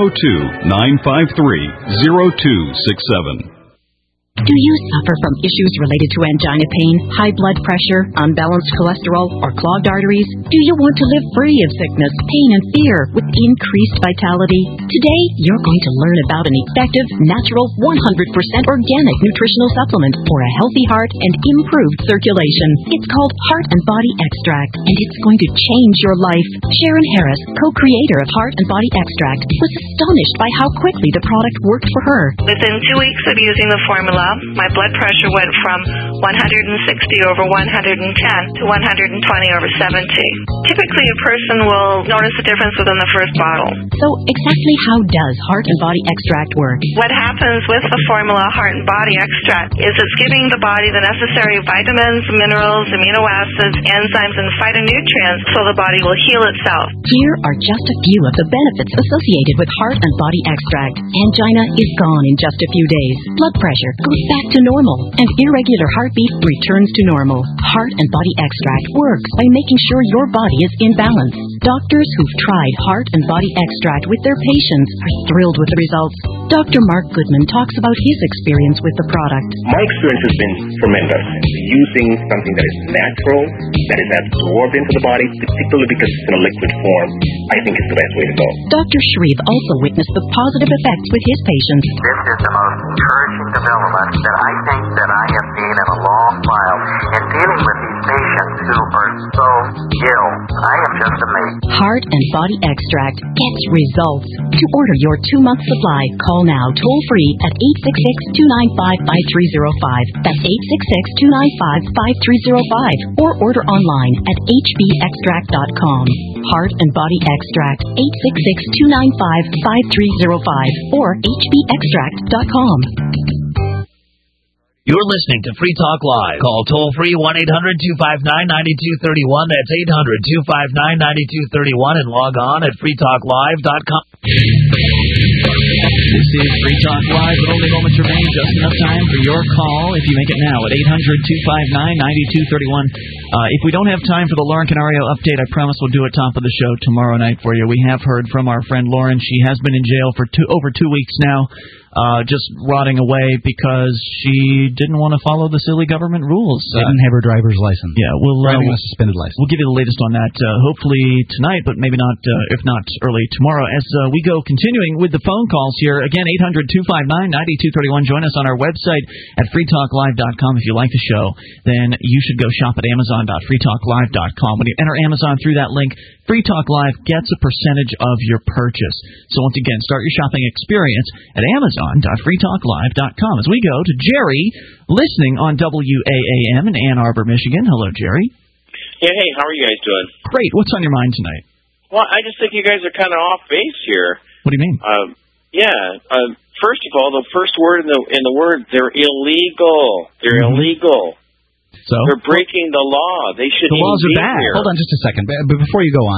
702-953-0267. Do you suffer from issues related to angina pain, high blood pressure, unbalanced cholesterol, or clogged arteries? Do you want to live free of sickness, pain, and fear with increased vitality? Today, you're going to learn about an effective, natural, 100% organic nutritional supplement for a healthy heart and improved circulation. It's called Heart and Body Extract, and it's going to change your life. Sharon Harris, co-creator of Heart and Body Extract, was astonished by how quickly the product worked for her. Within 2 weeks of using the formula, my blood pressure went from 160/110 to 120/70. Typically, a person will notice a difference within the first bottle. So, exactly how does Heart and Body Extract work? What happens with the formula Heart and Body Extract is it's giving the body the necessary vitamins, minerals, amino acids, enzymes, and phytonutrients so the body will heal itself. Here are just a few of the benefits associated with Heart and Body Extract. Angina is gone in just a few days. Blood pressure goes back to normal, and irregular heartbeat returns to normal. Heart and Body Extract works by making sure your body is in balance. Doctors who've tried Heart and Body Extract with their patients are thrilled with the results. Dr. Mark Goodman talks about his experience with the product. My experience has been tremendous. Using something that is natural, that is absorbed into the body, particularly because it's in a liquid form, I think is the best way to go. Dr. Shreve also witnessed the positive effects with his patients. This is the most encouraging development that I think that I have seen in a long while in dealing with these patients who are so ill. I am just amazed. Heart and Body Extract gets results. To order your 2-month supply, call now toll free at 866-295-5305. That's 866-295-5305. Or order online at hbextract.com. Heart and Body Extract, 866-295-5305 or hbextract.com. You're listening to Free Talk Live. Call toll-free 1-800-259-9231. That's 800-259-9231 and log on at freetalklive.com. This is Free Talk Live, but only moments remain. Just enough time for your call if you make it now at 800-259-9231. If we don't have time for the Lauren Canario update, I promise we'll do it top of the show tomorrow night for you. We have heard from our friend Lauren. She has been in jail for over 2 weeks now. Just rotting away because she didn't want to follow the silly government rules. Didn't have her driver's license. Yeah, driving a suspended license. We'll give you the latest on that, hopefully tonight, but maybe not, if not early tomorrow. As we go continuing with the phone calls here, again, 800-259-9231. Join us on our website at freetalklive.com. If you like the show, then you should go shop at amazon.freetalklive.com. When you enter Amazon through that link, Free Talk Live gets a percentage of your purchase. So once again, start your shopping experience at Amazon.freetalklive.com. As we go to Jerry, listening on WAAM in Ann Arbor, Michigan. Hello, Jerry. Yeah, hey, how are you guys doing? Great. What's on your mind tonight? Well, I just think you guys are kind of off base here. What do you mean? First of all, the first word in the word, they're illegal. They're illegal. So they're breaking the law. They shouldn't the laws even are be bad. here. Hold on just a second. But before you go on,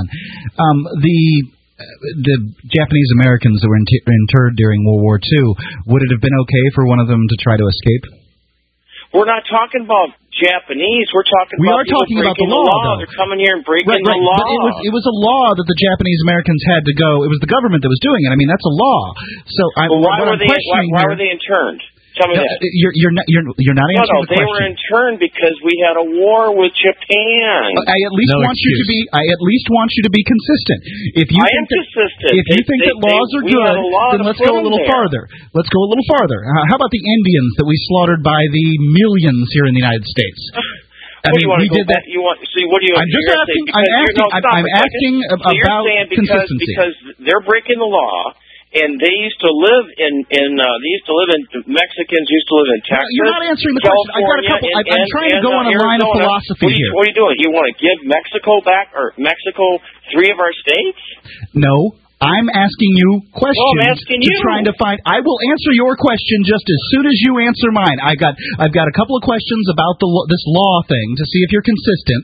the Japanese Americans that were interred during World War II, would it have been okay for one of them to try to escape? We're not talking about Japanese. We're talking we about are talking about the law. They're coming here and breaking right. the law. But it was a law that the Japanese Americans had to go. It was the government that was doing it. I mean, that's a law. So why were they interned? Tell me that. You're not answering the question. They were interned because we had a war with Japan. I at least want you to be consistent. If you think consistent. If you think that laws are good, then let's go a little farther. Let's go a little farther. How about the Indians that we slaughtered by the millions here in the United States? We did that. I'm just asking. I'm asking about consistency. Because they're breaking the law. And they used to live in Mexicans used to live in Texas. You're not answering the question. I've got a couple. I'm trying to go on a line of philosophy here. What are you doing? You want to give Mexico back, or Mexico 3 of our states? No. I'm asking you questions. No, I'm asking you. Trying to find. I will answer your question just as soon as you answer mine. I've got a couple of questions about this law thing to see if you're consistent.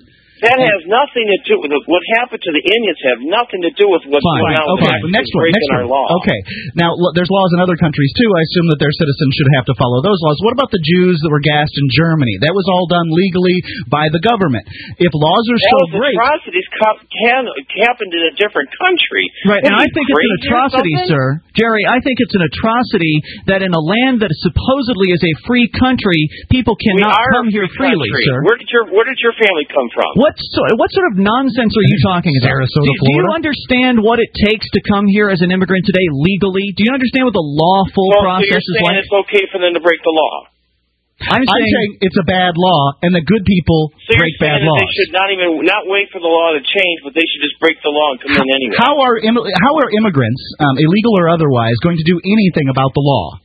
That has nothing to do with what happened to the Indians. Have nothing to do with what's going on with Next our law. Okay. Now, there's laws in other countries, too. I assume that their citizens should have to follow those laws. What about the Jews that were gassed in Germany? That was all done legally by the government. If laws are so great... atrocities can happen in a different country. Right, and I think it's an atrocity, sir. Jerry, I think it's an atrocity that in a land that supposedly is a free country, people cannot come here freely, sir. Where did your family come from? What sort of nonsense are you talking about? Sarasota, do you understand what it takes to come here as an immigrant today legally? Do you understand what the lawful process is like? It's okay for them to break the law. I'm saying it's a bad law, and the good people break bad laws. They should not wait for the law to change, but they should just break the law and come in anyway. How are immigrants, illegal or otherwise, going to do anything about the law?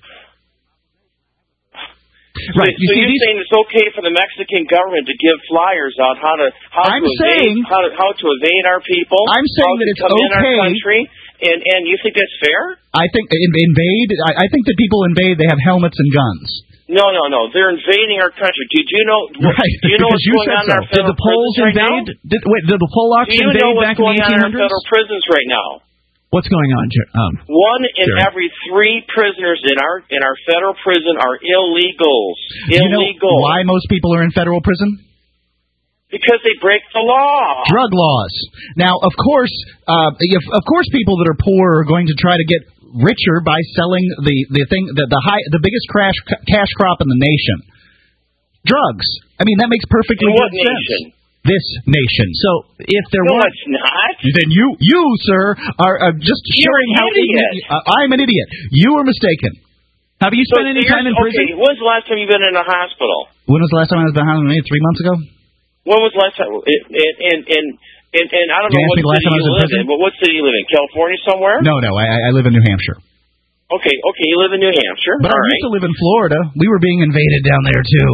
Right. So you're saying it's okay for the Mexican government to give flyers out how to evade our people? I'm saying that it's come in our okay. Country, and you think that's fair? I think invade. I think that people invade. They have helmets and guns. No. They're invading our country. Did you know? Right. Do you know what's going on in our federal Did the Poles invade? Did the Polacks invade back in the 1800s? Do you know what's going on in our federal prisons right now? What's going on, One in every 3 prisoners in our federal prison are illegals. Do you know why most people are in federal prison? Because they break the law. Drug laws. Now, of course, people that are poor are going to try to get richer by selling the biggest cash crop in the nation. Drugs. I mean, that makes perfectly good sense. This nation. So if there no, it's not. Then you, sir, are just showing how idiot. I'm an idiot. You are mistaken. Have you spent any time in prison? Okay, when's the last time you've been in a hospital? When was the last time I was in a hospital? Maybe 3 months ago. When was the last time? And I don't know what city you live in, but what city you live in? California somewhere? No. I live in New Hampshire. Okay, you live in New Hampshire. But I used to live in Florida. We were being invaded down there too.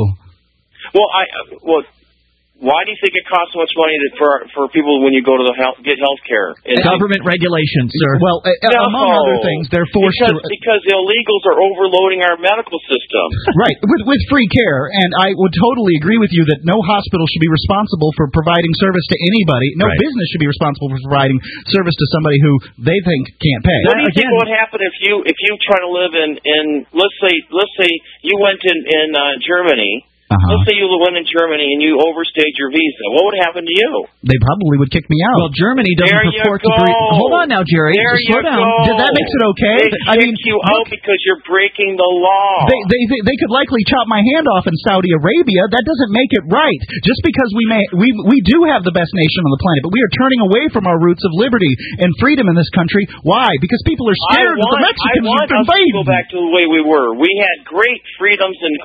Why do you think it costs so much money for people when you go to get health care? Government regulations, sir. Well, among other things, they're forced because illegals are overloading our medical system. Right, with free care, and I would totally agree with you that no hospital should be responsible for providing service to anybody. No business should be responsible for providing service to somebody who they think can't pay. What do you think would happen if you try to live in let's say you went in Germany? Let's say you went in Germany and you overstayed your visa. What would happen to you? They probably would kick me out. Well, Germany doesn't purport to break. Hold on now, Jerry. Slow down. That makes it okay. They kick you out because you're breaking the law. They could likely chop my hand off in Saudi Arabia. That doesn't make it right. Just because we do have the best nation on the planet, but we are turning away from our roots of liberty and freedom in this country. Why? Because people are scared that the Mexicans are invading. I want us to go back to the way we were. We had great freedoms and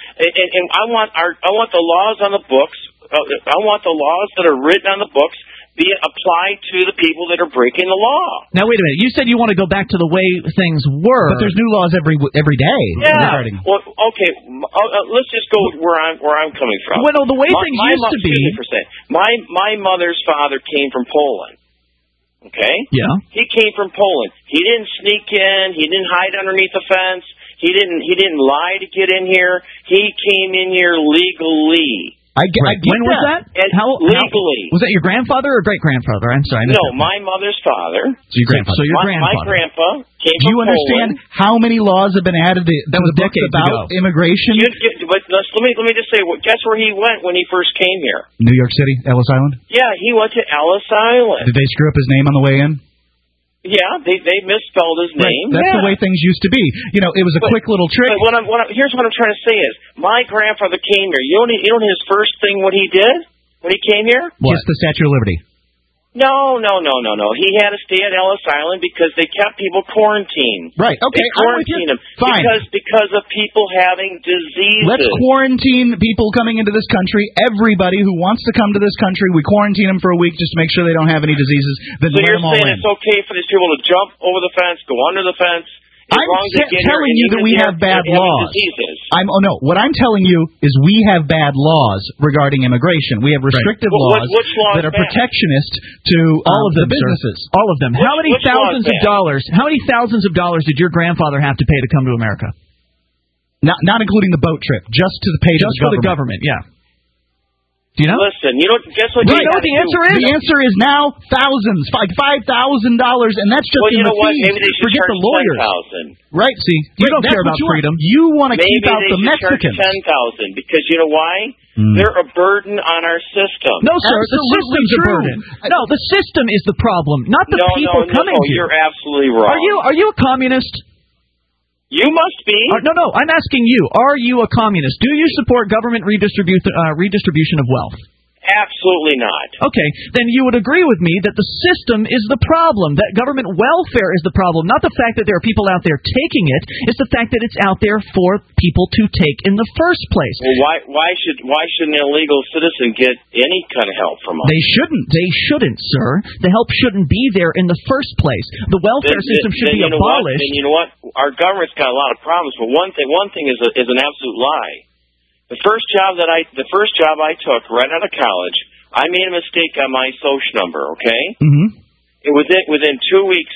I want the laws on the books. I want the laws that are written on the books be applied to the people that are breaking the law. Now wait a minute. You said you want to go back to the way things were, but there's new laws every day. Yeah. Well, okay. Let's just go where I'm coming from. Well, the way things used to be. My mother's father came from Poland. Okay. Yeah. He came from Poland. He didn't sneak in. He didn't hide underneath the fence. He didn't lie to get in here. He came in here legally. I get when was that? Legally. Was that your grandfather or great-grandfather? I'm sorry. No, my mother's father. So your grandfather. My grandpa came from Do you understand how many laws have been added to the books about immigration? But let me just say, guess where he went when he first came here? New York City, Ellis Island? Yeah, he went to Ellis Island. Did they screw up his name on the way in? Yeah, they misspelled his name. That's the way things used to be. You know, it was a quick little trick. But here's what I'm trying to say is, my grandfather came here. You know his first thing what he did when he came here? Kiss the Statue of Liberty. No. He had to stay at Ellis Island because they kept people quarantined. Right. Okay. They quarantined them. Fine. Because of people having diseases. Let's quarantine people coming into this country. Everybody who wants to come to this country, we quarantine them for a week just to make sure they don't have any diseases. Then so let you're them all saying in. It's okay for these people to jump over the fence, go under the fence. I'm telling you that we have bad laws. What I'm telling you is we have bad laws regarding immigration. We have restrictive laws that are protectionist to all of them, businesses. Sir. All of them. How many thousands of dollars did your grandfather have to pay to come to America? Not including the boat trip, just to pay just for the government. Yeah. Do you know? Listen, guess what? Do you know what the answer is? The answer is now thousands, like $5,000, and that's just well, in you know the what? fees. Maybe they should Forget charge the lawyers. Right? See, you don't care about freedom. You want to keep out the Mexicans. Maybe they should charge $10,000 because you know why? They're a burden on our system. No, sir. The system's a burden. No, the system is the problem, not the people coming here. You're absolutely wrong. Are you a communist? You must be. No, I'm asking you. Are you a communist? Do you support government redistribution of wealth? Absolutely not. Okay, then you would agree with me that the system is the problem, that government welfare is the problem, not the fact that there are people out there taking it. It's the fact that it's out there for people to take in the first place. Well, why should an illegal citizen get any kind of help from us? They shouldn't, sir. The help shouldn't be there in the first place. The welfare system should be abolished. And you know what? Our government's got a lot of problems, but one thing is an absolute lie. The first job I took right out of college, I made a mistake on my social number. Okay. Mm-hmm. Within 2 weeks,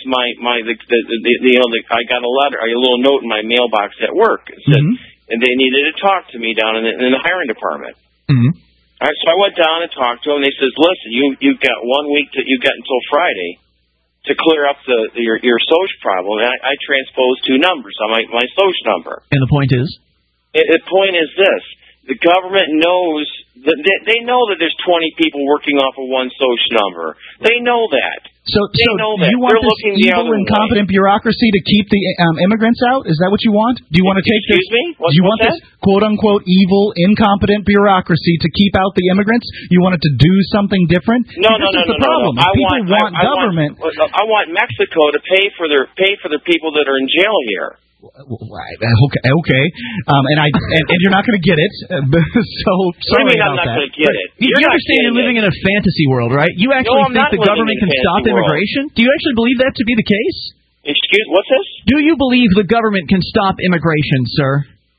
I got a little note in my mailbox at work. It said, and they needed to talk to me down in the hiring department. Mm-hmm. All right, so I went down and talked to them. And they says, listen, you've got 1 week you got until Friday to clear up your social problem. And I transposed 2 numbers on my social number. And the point is? The point is this. The government knows that they know that there's 20 people working off of one social number. They know that. So know that. You want They're this evil, incompetent bureaucracy to keep the immigrants out? Is that what you want? Do you want to take this? Excuse me? Do you want this quote-unquote evil, incompetent bureaucracy to keep out the immigrants? You want it to do something different? No. This is the problem. People want government. I want Mexico to pay for the people that are in jail here. Right. Okay. And you're not going to get it. So sorry I'm not going to get it. You understand you're living in a fantasy world, right? You actually think the government can stop immigration? Do you actually believe that to be the case? What's this? Do you believe the government can stop immigration, sir?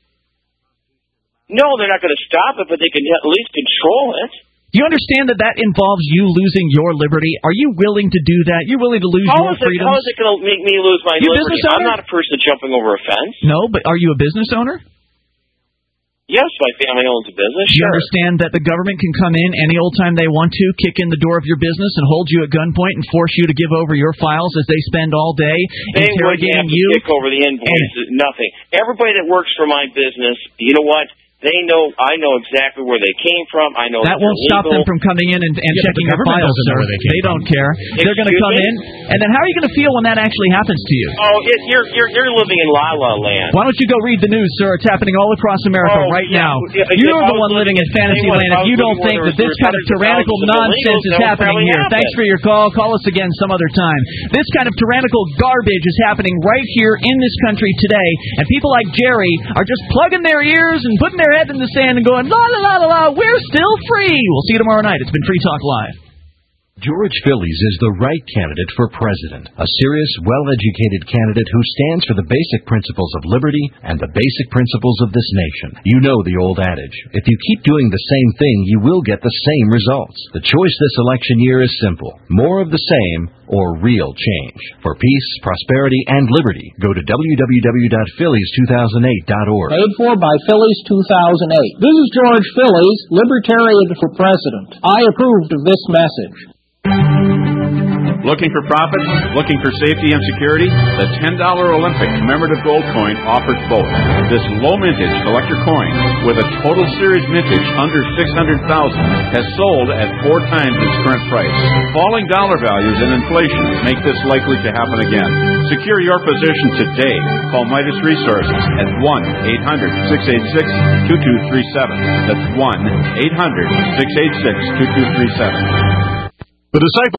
No, they're not going to stop it, but they can at least control it. Do you understand that involves you losing your liberty? Are you willing to do that? You're willing to lose your freedoms? How is it going to make me lose my liberty? I'm not a person jumping over a fence. No, but are you a business owner? Yes, my family owns a business. Do you understand that the government can come in any old time they want to, kick in the door of your business, and hold you at gunpoint and force you to give over your files as they spend all day interrogating you? They wouldn't have to kick over the invoices, nothing. Everybody that works for my business, you know what? They know. I know exactly where they came from. I know that won't stop them from coming in and checking your files, sir. They don't care. They're going to come in, and then how are you going to feel when that actually happens to you? Oh, you're living in La La Land. Why don't you go read the news, sir? It's happening all across America right now. You're the one living in fantasy land if you don't think that this kind of tyrannical nonsense is happening here. Thanks for your call. Call us again some other time. This kind of tyrannical garbage is happening right here in this country today, and people like Jerry are just plugging their ears and putting their head in the sand and going, la, la, la, la, la, we're still free. We'll see you tomorrow night. It's been Free Talk Live. George Phillies is the right candidate for president. A serious, well-educated candidate who stands for the basic principles of liberty and the basic principles of this nation. You know the old adage. If you keep doing the same thing, you will get the same results. The choice this election year is simple. More of the same or real change. For peace, prosperity, and liberty, go to www.phillies2008.org. Paid for by Phillies 2008. This is George Phillies, Libertarian for President. I approved of this message. Looking for profit? Looking for safety and security? The $10 Olympic commemorative gold coin offers both. This low mintage collector coin, with a total series mintage under $600,000, has sold at 4 times its current price. Falling dollar values and inflation make this likely to happen again. Secure your position today. Call Midas Resources at 1-800-686-2237. That's 1-800-686-2237. The Disciple